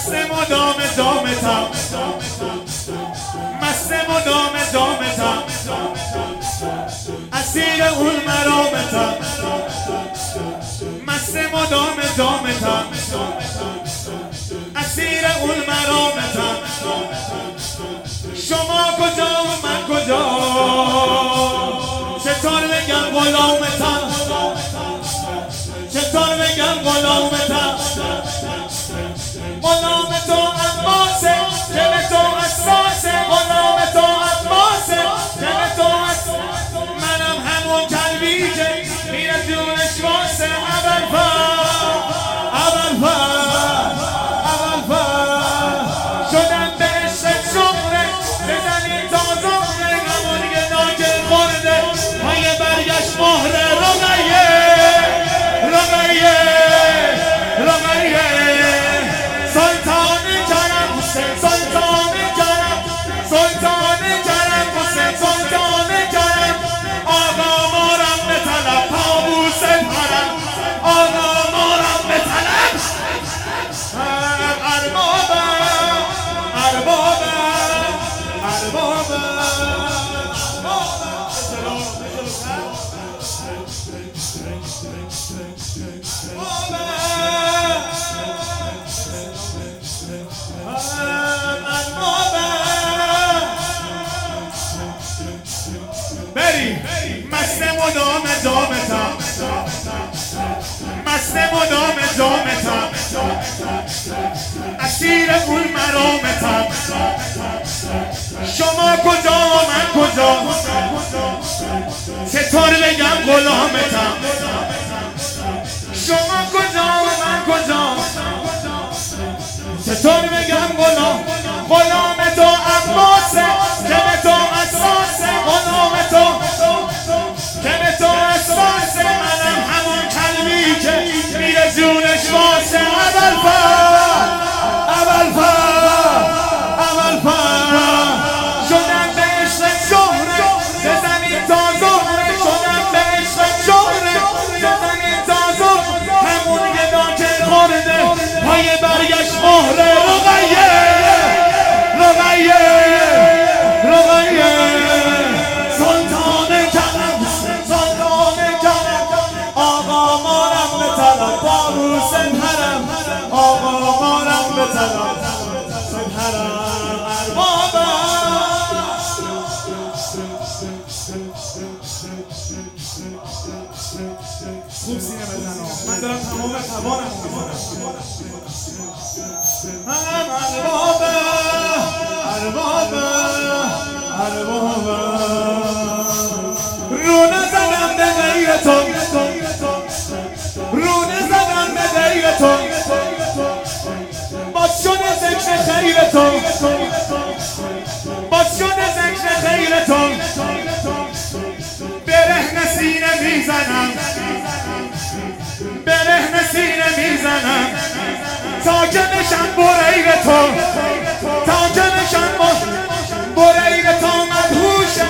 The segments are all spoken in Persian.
مست مدام دامتم، مست مدام دامتم، اسیر اون مرامتم، مست مدام دامتم، اسیر اون مرامتم. شما کجا و من کجا، چطور بگم غلامتم، چطور بگم غلامتم. غلام تو عباسه که به تو اساسه، غلام تو عباسه که به تو اساسه. منم همون کلبی که میره جونش واسه. شدم به عشق شهره، بزنی تا زهره، همون دیگه ناگه خورده پای برگشت مهره. رقیه رقیه رقیه سلطان کرم حسین، سلطان کرم، سلطان کرم حسین، سلطان کرم. آقا مارم به طلب طاووس حرم، آقا مارم به طلب اربابم اربابم اربابم. بری مست مدام دامتم، مست مدام دامتم، اسیر اون مرامتم. شما کجا و من کجا، چطور بگم غلامتم. شما کجا و من کجا، چطور بگم غلام. غلام تو عباسه که به تو اساسه، غلام تو که به تو اساسه. منم همون کلبی که میره جونش واسه. ابوالفضل ابوالفضل ابوالفضل شدم به عشق شهره، بزنی تا زهره. شدم به عشق شهره، بزنی تا زهره، همون گدا که خورده پای برگشت مهره. رقیه رقیه رقیه سلطان کرم، سلطان کرم. آقا مارم به طلب طاووس حرم، آقا مارم به طلب حرم. خوب سینه بزنم، من دارم تمام توانم میزنم. اربابم اربابم اربابم. رو نزدم به غیر تو، رو نزدم به غیر تو. باز شده ذکر خیر تو، باز شده ذکر خیر تو. برهنه سینه میزنم، برهنه سینه میزنم، تا که نشم بریر تو، تا که نشم بریر تو مدهوشه،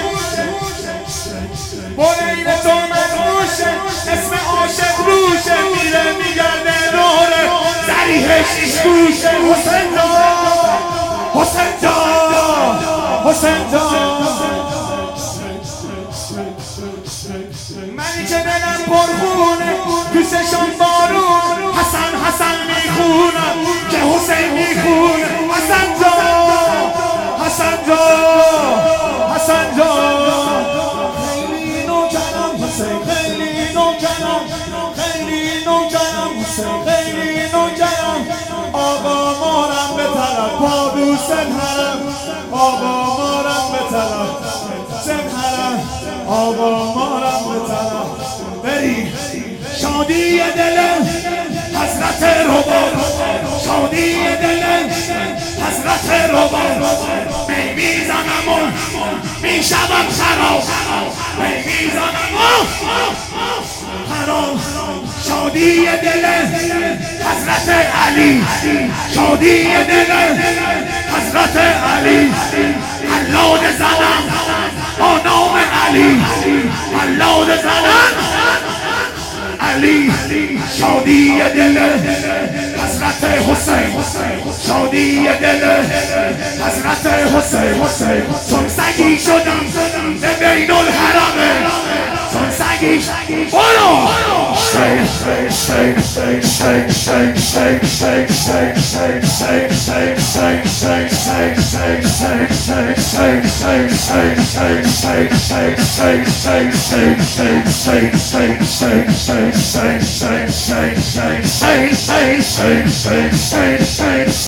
بریر تو مدهوشه. اسم عاشق روشه، میره میگرده دوره ذریحش ایشگوشه. حسین جان حسین جان حسین جان. منی که دلم پرخونه، دوستشان بارون. حسن حسن میخونم که حسین میخونه. حسن جان حسن جان حسن جان. خیلی نوکرم حسین، خیلی نوکرم، خیلی نوکرم حسین، خیلی نوکرم. آقا مارم به طلب طاووس حرم، آقا مارم به طلب حرم، آقا مارم به طلب. بری شادی دل حضرت رباب، شادی دل حضرت رباب. میزنم و میشوم خراب، میزنم و خراب. شادی دل حضرت علی، شادی دل حضرت علی. حلاد زنم با نام علی، حلاد زنم علی. شادی دل حضرت حسین، شادی شادی دل حضرت حسین چون سنگی شدم به بین الحرمه چون سنگی برو